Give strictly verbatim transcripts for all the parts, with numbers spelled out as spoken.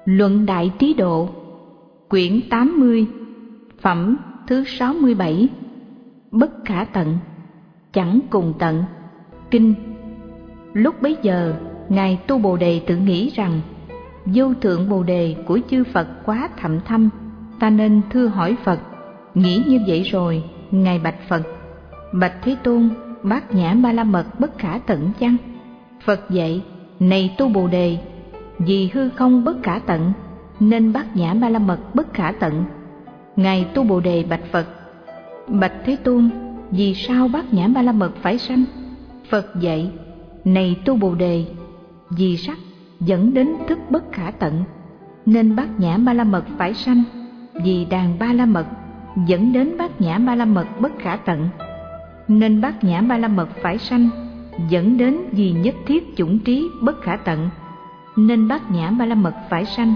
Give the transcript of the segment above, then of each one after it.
Luận Đại Trí Độ, quyển tám mươi, phẩm thứ sáu mươi bảy. Bất khả tận, chẳng cùng tận. Kinh. Lúc bấy giờ, Ngài Tu Bồ Đề tự nghĩ rằng vô thượng Bồ Đề của chư Phật quá thậm thâm, ta nên thưa hỏi Phật. Nghĩ như vậy rồi, Ngài bạch Phật: Bạch Thế Tôn, Bát Nhã Ba La Mật bất khả tận chăng? Phật dạy: Này Tu Bồ Đề, vì hư không bất khả tận, nên Bát Nhã Ba La Mật bất khả tận. Ngài Tu Bồ Đề bạch Phật: Bạch Thế Tôn, vì sao Bát Nhã Ba La Mật phải sanh? Phật dạy: Này Tu Bồ Đề, vì sắc dẫn đến thức bất khả tận, nên Bát Nhã Ba La Mật phải sanh. Vì đàn Ba La Mật dẫn đến Bát Nhã Ba La Mật bất khả tận, nên Bát Nhã Ba La Mật phải sanh. Dẫn đến vì nhất thiết chủng trí bất khả tận, nên Bát Nhã Ba La Mật phải sanh.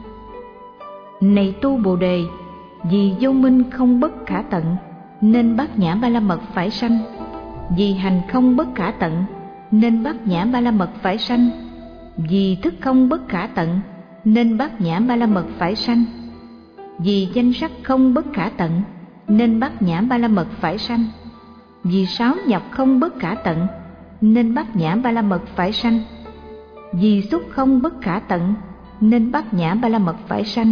Này Tu Bồ Đề, vì vô minh không bất khả tận, nên Bát Nhã Ba La Mật phải sanh. Vì hành không bất khả tận, nên Bát Nhã Ba La Mật phải sanh. Vì thức không bất khả tận, nên Bát Nhã Ba La Mật phải sanh. Vì danh sắc không bất khả tận, nên Bát Nhã Ba La Mật phải sanh. Vì sáu nhập không bất khả tận, nên Bát Nhã Ba La Mật phải sanh. Vì xúc không bất khả tận, nên Bát Nhã Ba La Mật phải sanh.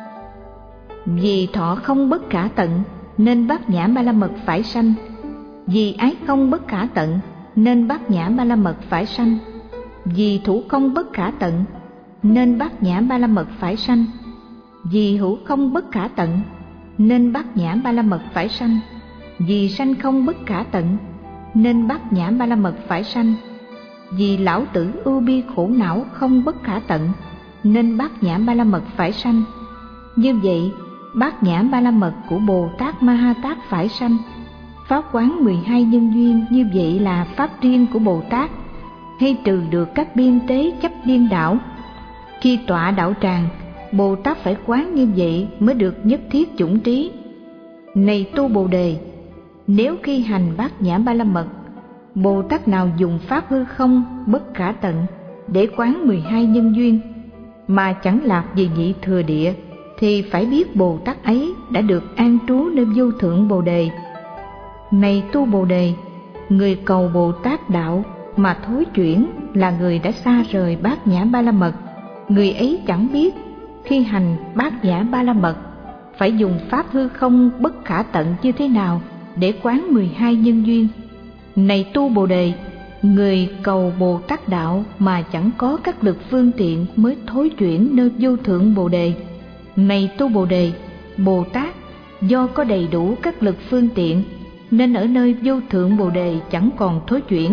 Vì thọ không bất khả tận, nên Bát Nhã Ba La Mật phải sanh. Vì ái không bất khả tận, nên Bát Nhã Ba La Mật phải sanh. Vì thủ không bất khả tận, nên Bát Nhã Ba La Mật phải sanh. Vì hữu không bất khả tận, nên Bát Nhã Ba La Mật phải sanh. Vì sanh không bất khả tận, nên Bát Nhã Ba La Mật phải sanh. Vì lão tử ưu bi khổ não không bất khả tận, nên Bát Nhã Ba La Mật phải sanh. Như vậy, Bát Nhã Ba La Mật của Bồ Tát Ma Ha Tát phải sanh. Pháp quán mười hai nhân duyên như vậy là pháp riêng của Bồ Tát, hay trừ được các biên tế chấp điên đảo. Khi tọa đạo tràng, Bồ Tát phải quán như vậy mới được nhất thiết chủng trí. Này Tu Bồ Đề, nếu khi hành Bát Nhã Ba La Mật, Bồ Tát nào dùng pháp hư không bất khả tận để quán mười hai nhân duyên mà chẳng lạc về nhị thừa địa, thì phải biết Bồ Tát ấy đã được an trú nơi vô thượng Bồ Đề. Này Tu Bồ Đề, người cầu Bồ Tát đạo mà thối chuyển là người đã xa rời Bát Nhã Ba La Mật. Người ấy chẳng biết khi hành Bát Nhã Ba La Mật phải dùng pháp hư không bất khả tận như thế nào để quán mười hai nhân duyên. Này Tu Bồ Đề, người cầu Bồ Tát đạo mà chẳng có các lực phương tiện mới thối chuyển nơi vô thượng Bồ Đề. Này Tu Bồ Đề, Bồ Tát do có đầy đủ các lực phương tiện nên ở nơi vô thượng Bồ Đề chẳng còn thối chuyển.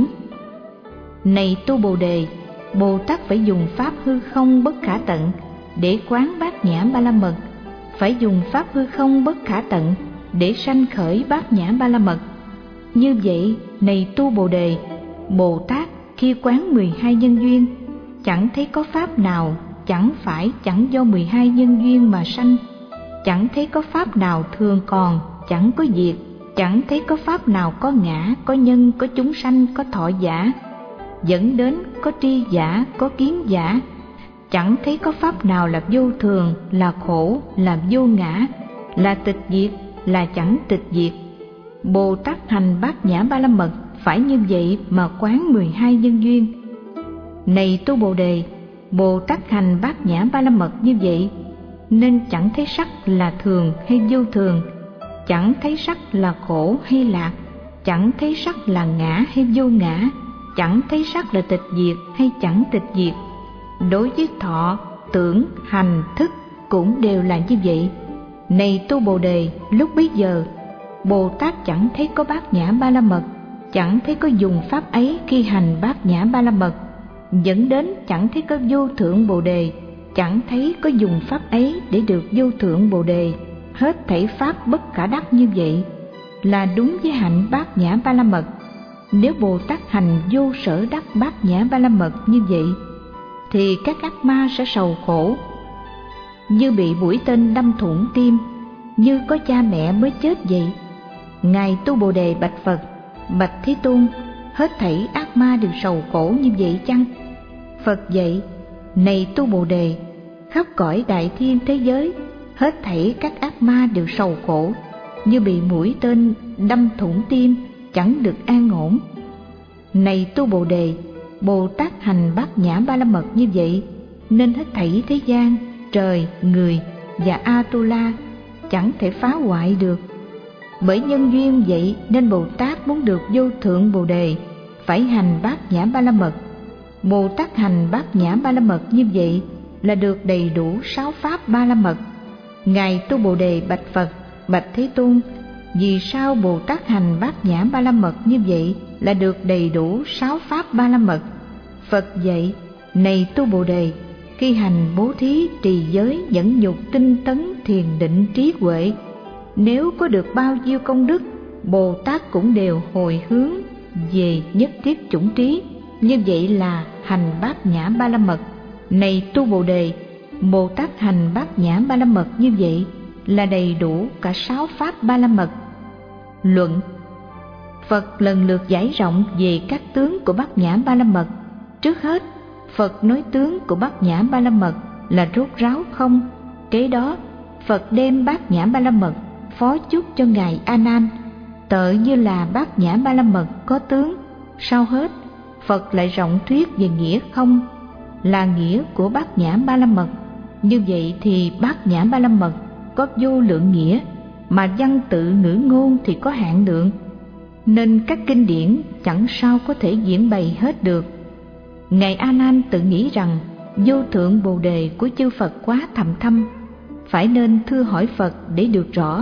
Này Tu Bồ Đề, Bồ Tát phải dùng pháp hư không bất khả tận để quán Bát Nhã Ba La Mật, phải dùng pháp hư không bất khả tận để sanh khởi Bát Nhã Ba La Mật. Như vậy, này Tu Bồ Đề, Bồ Tát khi quán mười hai nhân duyên, chẳng thấy có pháp nào chẳng phải chẳng do mười hai nhân duyên mà sanh, chẳng thấy có pháp nào thường còn, chẳng có diệt, chẳng thấy có pháp nào có ngã, có nhân, có chúng sanh, có thọ giả, dẫn đến có tri giả, có kiến giả. Chẳng thấy có pháp nào là vô thường, là khổ, là vô ngã, là tịch diệt, là chẳng tịch diệt. Bồ Tát hành Bát Nhã Ba La Mật phải như vậy mà quán mười hai nhân duyên. Này Tu Bồ Đề, Bồ Tát hành Bát Nhã Ba La Mật như vậy nên chẳng thấy sắc là thường hay vô thường, chẳng thấy sắc là khổ hay lạc, chẳng thấy sắc là ngã hay vô ngã, chẳng thấy sắc là tịch diệt hay chẳng tịch diệt. Đối với thọ, tưởng, hành, thức cũng đều là như vậy. Này Tu Bồ Đề, lúc bấy giờ Bồ Tát chẳng thấy có Bát Nhã Ba La Mật, chẳng thấy có dùng pháp ấy khi hành Bát Nhã Ba La Mật, dẫn đến chẳng thấy có vô thượng Bồ Đề, chẳng thấy có dùng pháp ấy để được vô thượng Bồ Đề. Hết thảy pháp bất khả đắc như vậy là đúng với hạnh Bát Nhã Ba La Mật. Nếu Bồ Tát hành vô sở đắc Bát Nhã Ba La Mật như vậy, thì các ác ma sẽ sầu khổ, như bị mũi tên đâm thủng tim, như có cha mẹ mới chết vậy. Ngài Tu Bồ Đề bạch Phật: Bạch Thế Tôn, hết thảy ác ma đều sầu khổ như vậy chăng? Phật dạy: Này Tu Bồ Đề, khắp cõi đại thiên thế giới, hết thảy các ác ma đều sầu khổ, như bị mũi tên đâm thủng tim, chẳng được an ổn. Này tu Bồ Đề, Bồ Tát hành Bát Nhã Ba La Mật như vậy, nên hết thảy thế gian, trời, người và Atula chẳng thể phá hoại được. Bởi nhân duyên vậy nên Bồ Tát muốn được vô thượng Bồ Đề phải hành Bát Nhã Ba La Mật. Bồ Tát hành Bát Nhã Ba La Mật như vậy là được đầy đủ sáu pháp Ba La Mật. Ngài tu Bồ Đề bạch Phật: Bạch Thế Tôn, vì sao Bồ Tát hành Bát Nhã Ba La Mật như vậy là được đầy đủ sáu pháp Ba La Mật? Phật dạy: Này tu Bồ Đề, khi hành bố thí, trì giới, nhẫn nhục, tinh tấn, thiền định, trí huệ, nếu có được bao nhiêu công đức, Bồ Tát cũng đều hồi hướng về nhất thiết chủng trí. Như vậy là hành Bát Nhã Ba La Mật. Này tu Bồ Đề, Bồ Tát hành Bát Nhã Ba La Mật như vậy là đầy đủ cả sáu pháp Ba La Mật. Luận: Phật lần lượt giải rộng về các tướng của Bát Nhã Ba La Mật. Trước hết, Phật nói tướng của Bát Nhã Ba La Mật là rốt ráo không. Kế đó, Phật đem Bát Nhã Ba La Mật phó chúc cho Ngài A Nan, tợ như là Bát Nhã Ba La Mật có tướng. Sau hết, Phật lại rộng thuyết về nghĩa không, là nghĩa của Bát Nhã Ba La Mật. Như vậy thì Bát Nhã Ba La Mật có vô lượng nghĩa, mà văn tự ngữ ngôn thì có hạn lượng, nên các kinh điển chẳng sao có thể diễn bày hết được. Ngài A Nan tự nghĩ rằng vô thượng Bồ Đề của chư Phật quá thầm thâm, phải nên thưa hỏi Phật để được rõ.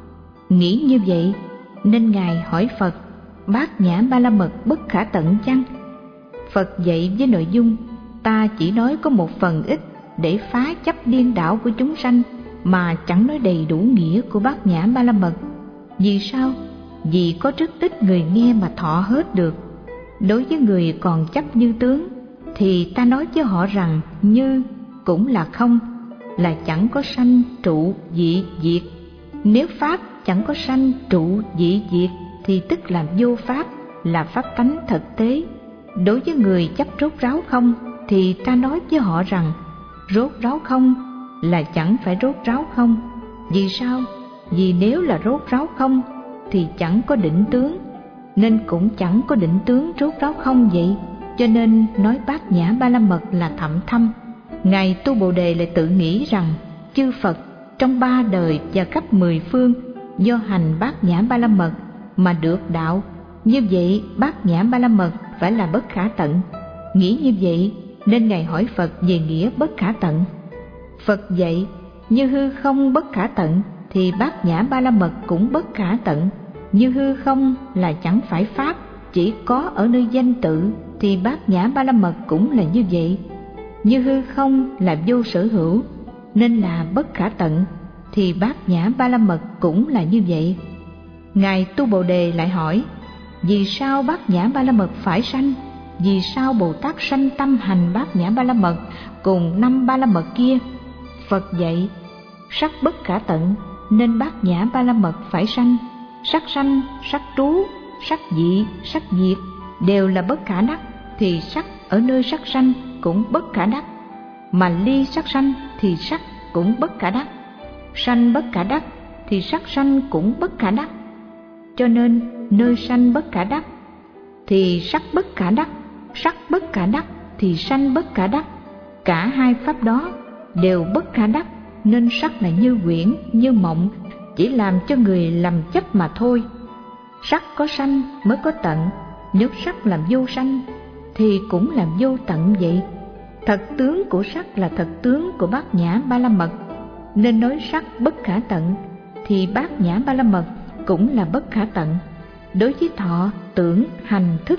Nghĩ như vậy nên Ngài hỏi Phật: Bát Nhã Ba La Mật bất khả tận chăng? Phật dạy với nội dung: Ta chỉ nói có một phần ít để phá chấp điên đảo của chúng sanh, mà chẳng nói đầy đủ nghĩa của Bát Nhã Ba La Mật. Vì sao? Vì có rất ít người nghe mà thọ hết được. Đối với người còn chấp như tướng, thì ta nói với họ rằng như cũng là không, là chẳng có sanh trụ dị diệt. Nếu pháp chẳng có sanh trụ dị diệt thì tức là vô pháp, là pháp tánh thực tế. Đối với người chấp rốt ráo không, thì ta nói với họ rằng rốt ráo không là chẳng phải rốt ráo không. Vì sao? Vì nếu là rốt ráo không thì chẳng có định tướng, nên cũng chẳng có định tướng rốt ráo không vậy. Cho nên nói Bát Nhã Ba La Mật là thậm thâm. Ngài tu Bồ Đề lại tự nghĩ rằng chư Phật trong ba đời và khắp mười phương do hành Bát Nhã Ba La Mật mà được đạo. Như vậy Bát Nhã Ba La Mật phải là bất khả tận. Nghĩ như vậy nên Ngài hỏi Phật về nghĩa bất khả tận. Phật dạy: Như hư không bất khả tận thì Bát Nhã Ba La Mật cũng bất khả tận. Như hư không là chẳng phải pháp, chỉ có ở nơi danh tự, thì Bát Nhã Ba La Mật cũng là như vậy. Như hư không là vô sở hữu, nên là bất khả tận, thì Bát Nhã Ba La Mật cũng là như vậy. Ngài tu Bồ Đề lại hỏi: Vì sao Bát Nhã Ba La Mật phải sanh? Vì sao Bồ Tát sanh tâm hành Bát Nhã Ba La Mật cùng năm Ba La Mật kia? Phật dạy: Sắc bất khả tận nên Bát Nhã Ba La Mật phải sanh. Sắc sanh, sắc trú, sắc dị, sắc diệt đều là bất khả đắc, thì sắc ở nơi sắc sanh cũng bất khả đắc, mà ly sắc sanh thì sắc cũng bất khả đắc. Sanh bất khả đắc thì sắc sanh cũng bất khả đắc. Cho nên nơi sanh bất khả đắc thì sắc bất khả đắc, sắc bất khả đắc thì sanh bất khả đắc. Cả hai pháp đó đều bất khả đắc, nên sắc là như huyễn, như mộng, chỉ làm cho người làm chấp mà thôi. Sắc có sanh mới có tận, nếu sắc làm vô sanh thì cũng làm vô tận vậy. Thật tướng của sắc là thật tướng của Bát Nhã Ba La Mật, nên nói sắc bất khả tận thì Bát Nhã Ba La Mật cũng là bất khả tận. Đối với thọ, tưởng, hành, thức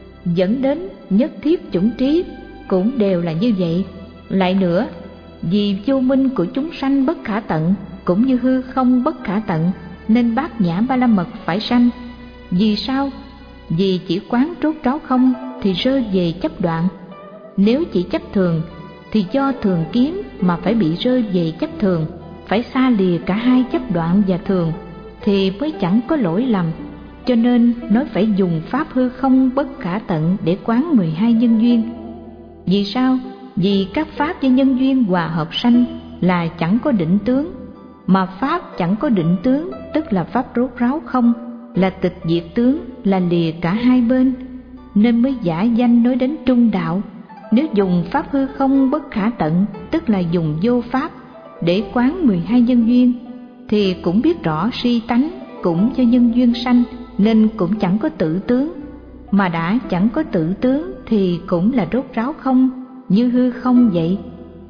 dẫn đến nhất thiết chủng trí cũng đều là như vậy. Lại nữa, vì vô minh của chúng sanh bất khả tận, cũng như hư không bất khả tận, nên Bát Nhã Ba La Mật phải sanh. Vì sao? Vì chỉ quán rốt ráo không thì rơi về chấp đoạn. Nếu chỉ chấp thường thì do thường kiến mà phải bị rơi về chấp thường, phải xa lìa cả hai chấp đoạn và thường thì mới chẳng có lỗi lầm. Cho nên nói phải dùng pháp hư không bất khả tận để quán mười hai nhân duyên. Vì sao? Vì các pháp và nhân duyên hòa hợp sanh là chẳng có định tướng, mà pháp chẳng có định tướng tức là pháp rốt ráo không, là tịch diệt tướng, là lìa cả hai bên, nên mới giả danh nói đến trung đạo. Nếu dùng pháp hư không bất khả tận, tức là dùng vô pháp để quán mười hai nhân duyên, thì cũng biết rõ si tánh cũng do nhân duyên sanh, nên cũng chẳng có tự tướng. Mà đã chẳng có tự tướng thì cũng là rốt ráo không, như hư không vậy.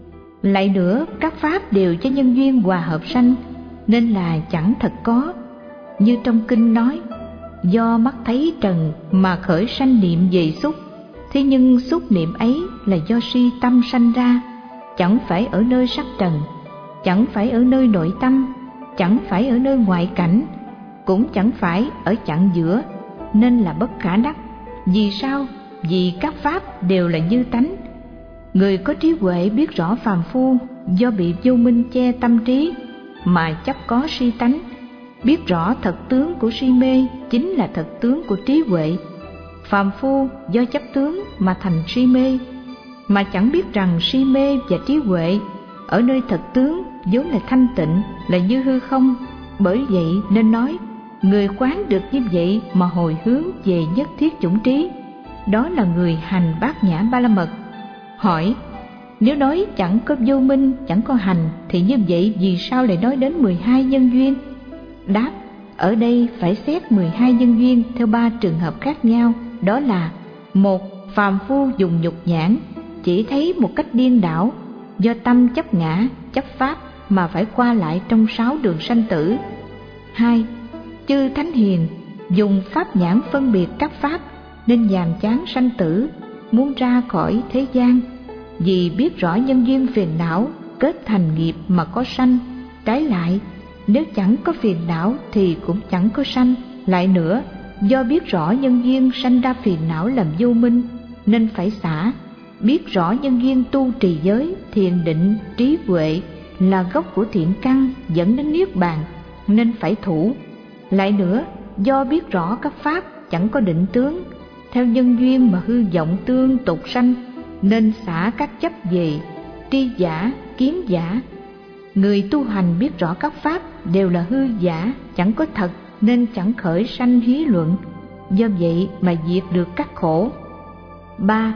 Lại nữa, các pháp đều cho nhân duyên hòa hợp sanh, nên là chẳng thật có. Như trong kinh nói, do mắt thấy trần mà khởi sanh niệm về xúc, thế nhưng xúc niệm ấy là do si tâm sanh ra, chẳng phải ở nơi sắc trần, chẳng phải ở nơi nội tâm, chẳng phải ở nơi ngoại cảnh, cũng chẳng phải ở chặng giữa, nên là bất khả đắc. Vì sao? Vì các pháp đều là như tánh. Người có trí huệ biết rõ phàm phu do bị vô minh che tâm trí mà chấp có si tánh, biết rõ thật tướng của si mê chính là thật tướng của trí huệ. Phàm phu do chấp tướng mà thành si mê, mà chẳng biết rằng si mê và trí huệ ở nơi thật tướng vốn là thanh tịnh, là như hư không. Bởi vậy nên nói, người quán được như vậy mà hồi hướng về nhất thiết chủng trí, đó là người hành bát nhã ba la mật. Hỏi, nếu nói chẳng có vô minh, chẳng có hành, thì như vậy vì sao lại nói đến mười hai nhân duyên? Đáp, ở đây phải xét mười hai nhân duyên theo ba trường hợp khác nhau. Đó là: một, phàm phu dùng nhục nhãn chỉ thấy một cách điên đảo, do tâm chấp ngã, chấp pháp mà phải qua lại trong sáu đường sanh tử. Hai, chư thánh hiền dùng pháp nhãn phân biệt các pháp, nên nhàm chán sanh tử, muốn ra khỏi thế gian, vì biết rõ nhân duyên phiền não kết thành nghiệp mà có sanh. Trái lại, nếu chẳng có phiền não thì cũng chẳng có sanh. Lại nữa, do biết rõ nhân duyên sanh ra phiền não làm vô minh, nên phải xả. Biết rõ nhân duyên tu trì giới, thiền định, trí huệ là gốc của thiện căn dẫn đến niết bàn, nên phải thủ. Lại nữa, do biết rõ các pháp chẳng có định tướng, theo nhân duyên mà hư vọng tương tục sanh, nên xả các chấp về tri giả, kiến giả. Người tu hành biết rõ các pháp đều là hư giả, chẳng có thật, nên chẳng khởi sanh hí luận, do vậy mà diệt được các khổ. Ba,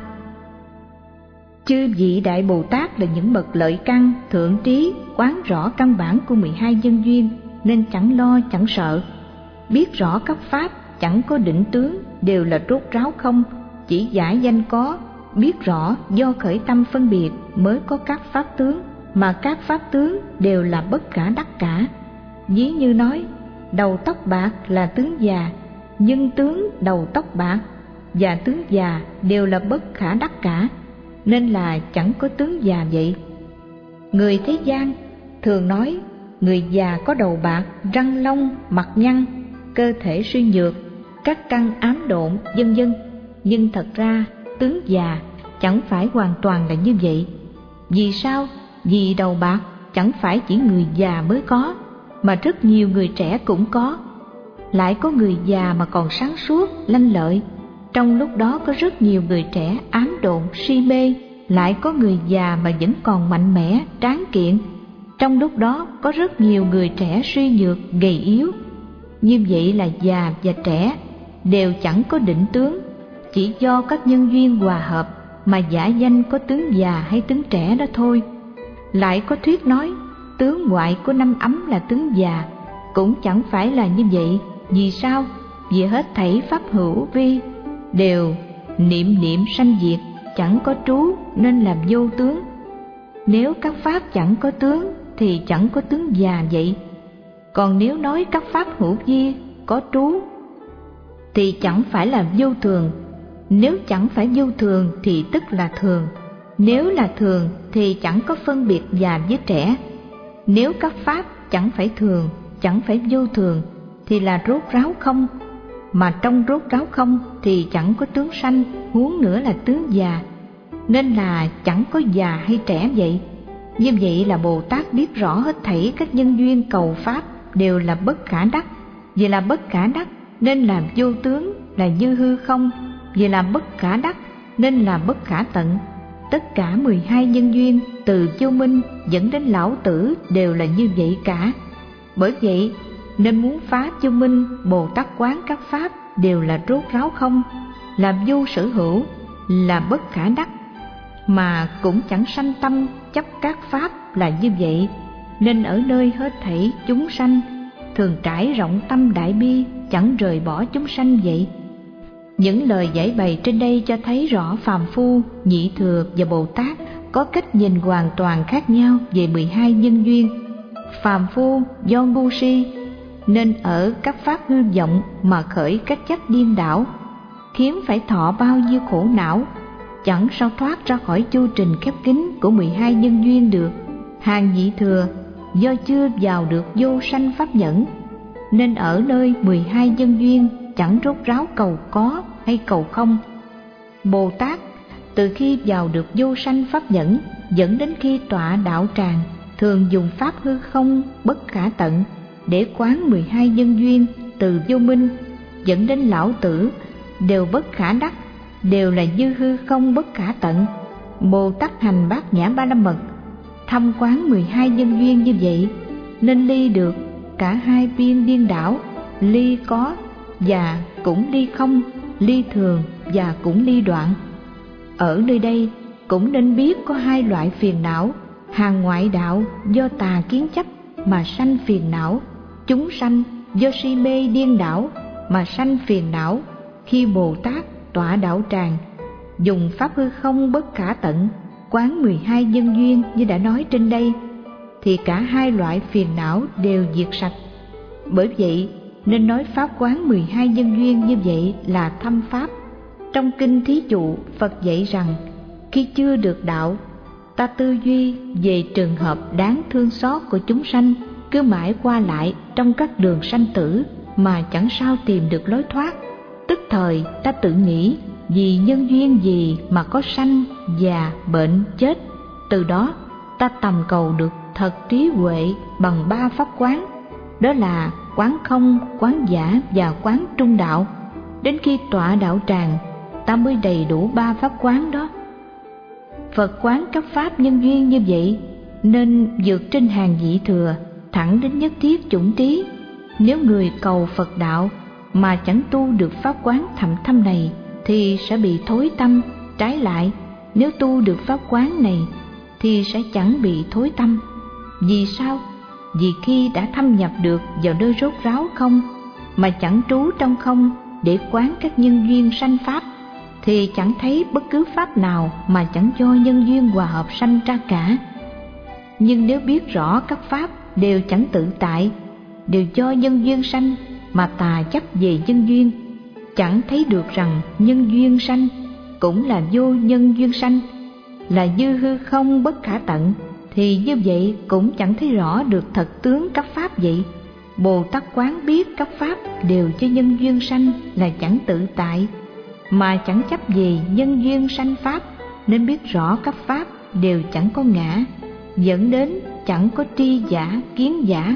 chư vị Đại Bồ Tát là những bậc lợi căn, thượng trí, quán rõ căn bản của mười hai nhân duyên, nên chẳng lo chẳng sợ. Biết rõ các pháp chẳng có định tướng, đều là rốt ráo không, chỉ giả danh có. Biết rõ do khởi tâm phân biệt mới có các pháp tướng, mà các pháp tướng đều là bất khả đắc cả. Ví như nói, đầu tóc bạc là tướng già, nhưng tướng đầu tóc bạc và tướng già đều là bất khả đắc cả, nên là chẳng có tướng già vậy. Người thế gian thường nói người già có đầu bạc, răng long, mặt nhăn, cơ thể suy nhược, các căn ám độn, vân vân. Nhưng thật ra tướng già chẳng phải hoàn toàn là như vậy. Vì sao? Vì đầu bạc chẳng phải chỉ người già mới có, mà rất nhiều người trẻ cũng có. Lại có người già mà còn sáng suốt, lanh lợi. Trong lúc đó có rất nhiều người trẻ ám độn, si mê. Lại có người già mà vẫn còn mạnh mẽ, tráng kiện. Trong lúc đó có rất nhiều người trẻ suy nhược, gầy yếu. Như vậy là già và trẻ đều chẳng có định tướng, chỉ do các nhân duyên hòa hợp mà giả danh có tướng già hay tướng trẻ đó thôi. Lại có thuyết nói tướng ngoại của năm ấm là tướng già, cũng chẳng phải là như vậy. Vì sao? Vì hết thảy pháp hữu vi đều niệm niệm sanh diệt, chẳng có trú, nên làm vô tướng. Nếu các pháp chẳng có tướng thì chẳng có tướng già vậy. Còn nếu nói các pháp hữu vi có trú thì chẳng phải là vô thường. Nếu chẳng phải vô thường thì tức là thường. Nếu là thường thì chẳng có phân biệt già với trẻ. Nếu các pháp chẳng phải thường, chẳng phải vô thường thì là rốt ráo không. Mà trong rốt ráo không thì chẳng có tướng sanh, huống nữa là tướng già, nên là chẳng có già hay trẻ vậy. Như vậy là Bồ Tát biết rõ hết thảy các nhân duyên cầu pháp đều là bất khả đắc. Vì là bất khả đắc nên là vô tướng, là như hư không. Vì là bất khả đắc nên là bất khả tận. tất cả mười hai nhân duyên từ vô minh dẫn đến lão tử đều là như vậy cả. Bởi vậy nên muốn phá vô minh, Bồ Tát quán các pháp đều là rốt ráo không, là vô sở hữu, là bất khả đắc, mà cũng chẳng sanh tâm chấp các pháp là như vậy. Nên ở nơi hết thảy chúng sanh thường trải rộng tâm đại bi, chẳng rời bỏ chúng sanh vậy. Những lời giải bày trên đây cho thấy rõ phàm phu, nhị thừa và Bồ Tát có cách nhìn hoàn toàn khác nhau về mười hai nhân duyên. Phàm phu do ngu si nên ở các pháp hư vọng mà khởi các chấp điên đảo, khiến phải thọ bao nhiêu khổ não, chẳng sao thoát ra khỏi chu trình khép kín của mười hai nhân duyên được. Hàng nhị thừa do chưa vào được vô sanh pháp nhẫn nên ở nơi mười hai nhân duyên chẳng rốt ráo cầu có hay cầu không. Bồ Tát từ khi vào được vô sanh pháp nhẫn dẫn đến khi tọa đạo tràng thường dùng pháp hư không bất khả tận để quán mười hai nhân duyên từ vô minh dẫn đến lão tử đều bất khả đắc, đều là như hư không bất khả tận. Bồ Tát hành bát nhã ba la mật thâm quán mười hai nhân duyên như vậy nên ly được cả hai biên điên đảo, ly có và cũng ly không, ly thường và cũng ly đoạn. Ở nơi đây cũng nên biết có hai loại phiền não. Hàng ngoại đạo do tà kiến chấp mà sanh phiền não, chúng sanh do si mê điên đảo mà sanh phiền não. Khi Bồ Tát tọa đạo tràng dùng pháp hư không bất khả tận quán mười hai nhân duyên như đã nói trên đây, thì cả hai loại phiền não đều diệt sạch. Bởi vậy nên nói pháp quán mười hai nhân duyên như vậy là thâm pháp. Trong kinh Thí Dụ, Phật dạy rằng khi chưa được đạo, ta tư duy về trường hợp đáng thương xót của chúng sanh, cứ mãi qua lại trong các đường sanh tử mà chẳng sao tìm được lối thoát. Tức thời ta tự nghĩ vì nhân duyên gì mà có sanh, già, bệnh, chết. Từ đó ta tầm cầu được thật trí huệ bằng ba pháp quán, đó là quán không, quán giả và quán trung đạo. Đến khi tọa đạo tràng, ta mới đầy đủ ba pháp quán đó. Phật quán các pháp nhân duyên như vậy nên vượt trên hàng nhị thừa, thẳng đến nhất thiết chủng trí. Nếu người cầu Phật đạo mà chẳng tu được pháp quán thậm thâm này thì sẽ bị thối tâm. Trái lại, nếu tu được pháp quán này thì sẽ chẳng bị thối tâm. Vì sao? Vì khi đã thâm nhập được vào nơi rốt ráo không mà chẳng trú trong không để quán các nhân duyên sanh pháp, thì chẳng thấy bất cứ pháp nào mà chẳng do nhân duyên hòa hợp sanh ra cả. Nhưng nếu biết rõ các pháp đều chẳng tự tại, đều do nhân duyên sanh mà tà chấp về nhân duyên, chẳng thấy được rằng nhân duyên sanh cũng là vô nhân duyên sanh, là như hư không bất khả tận, thì như vậy cũng chẳng thấy rõ được thật tướng các pháp vậy. Bồ Tát quán biết các pháp đều cho nhân duyên sanh là chẳng tự tại, mà chẳng chấp về nhân duyên sanh pháp, nên biết rõ các pháp đều chẳng có ngã, dẫn đến chẳng có tri giả, kiến giả.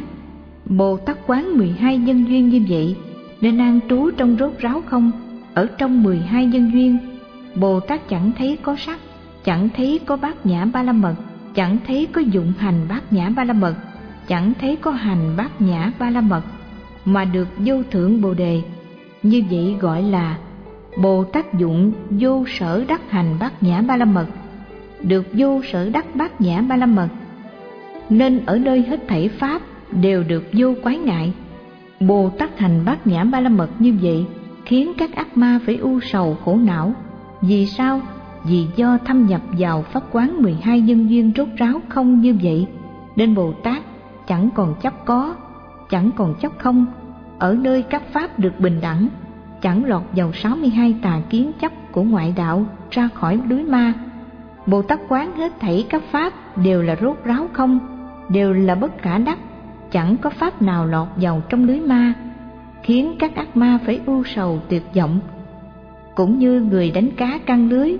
Bồ Tát quán mười hai nhân duyên như vậy nên an trú trong rốt ráo không. Ở trong mười hai nhân duyên, Bồ Tát chẳng thấy có sắc, chẳng thấy có bát nhã ba la mật, chẳng thấy có dụng hành bát nhã ba la mật, chẳng thấy có hành bát nhã ba la mật, mà được vô thượng bồ đề. Như vậy gọi là Bồ Tát dụng vô sở đắc hành bát nhã ba la mật, được vô sở đắc bát nhã ba la mật. Nên ở nơi hết thảy pháp đều được vô quái ngại. Bồ Tát hành bát nhã ba la mật như vậy khiến các ác ma phải u sầu khổ não. Vì sao? Vì do thâm nhập vào pháp quán mười hai nhân duyên rốt ráo không như vậy, nên Bồ Tát chẳng còn chấp có, chẳng còn chấp không. Ở nơi các pháp được bình đẳng, chẳng lọt vào sáu mươi hai tà kiến chấp của ngoại đạo ra khỏi lưới ma. Bồ Tát quán hết thảy các pháp đều là rốt ráo không, đều là bất khả đắc, chẳng có pháp nào lọt vào trong lưới ma, khiến các ác ma phải ưu sầu tuyệt vọng. Cũng như người đánh cá căng lưới,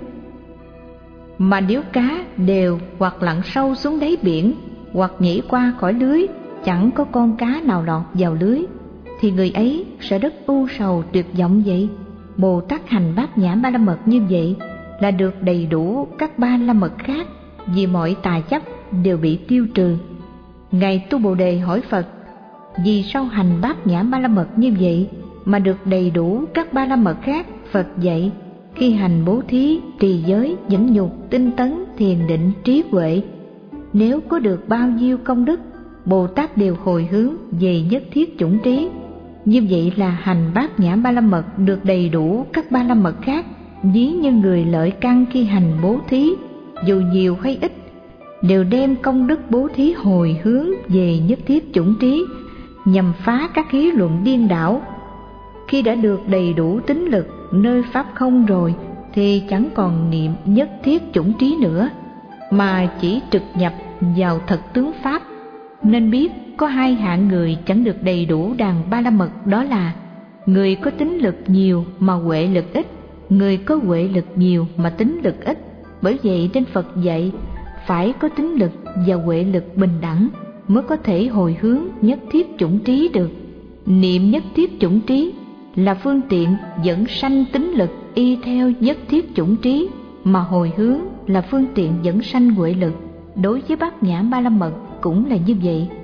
mà nếu cá đều hoặc lặn sâu xuống đáy biển, hoặc nhảy qua khỏi lưới, chẳng có con cá nào lọt vào lưới, thì người ấy sẽ rất ưu sầu tuyệt vọng vậy. Bồ Tát hành bát nhã ba la mật như vậy là được đầy đủ các ba la mật khác, vì mọi tà chấp đều bị tiêu trừ. Ngài Tu Bồ Đề hỏi Phật: vì sao hành bát nhã ba la mật như vậy mà được đầy đủ các ba la mật khác? Phật dạy: khi hành bố thí, trì giới, nhẫn nhục, tinh tấn, thiền định, trí huệ, nếu có được bao nhiêu công đức, Bồ Tát đều hồi hướng về nhất thiết chủng trí. Như vậy là hành bát nhã ba la mật được đầy đủ các ba la mật khác. Ví như người lợi căn khi hành bố thí, dù nhiều hay ít, đều đem công đức bố thí hồi hướng về nhất thiết chủng trí, nhằm phá các lý luận điên đảo. Khi đã được đầy đủ tín lực nơi pháp không rồi, thì chẳng còn niệm nhất thiết chủng trí nữa, mà chỉ trực nhập vào thật tướng pháp. Nên biết có hai hạng người chẳng được đầy đủ đàn ba la mật, đó là người có tín lực nhiều mà huệ lực ít, người có huệ lực nhiều mà tín lực ít. Bởi vậy nên Phật dạy phải có tín lực và huệ lực bình đẳng mới có thể hồi hướng nhất thiết chủng trí được. Niệm nhất thiết chủng trí là phương tiện dẫn sanh tín lực y theo nhất thiết chủng trí, mà hồi hướng là phương tiện dẫn sanh huệ lực. Đối với bát nhã ba la mật cũng là như vậy.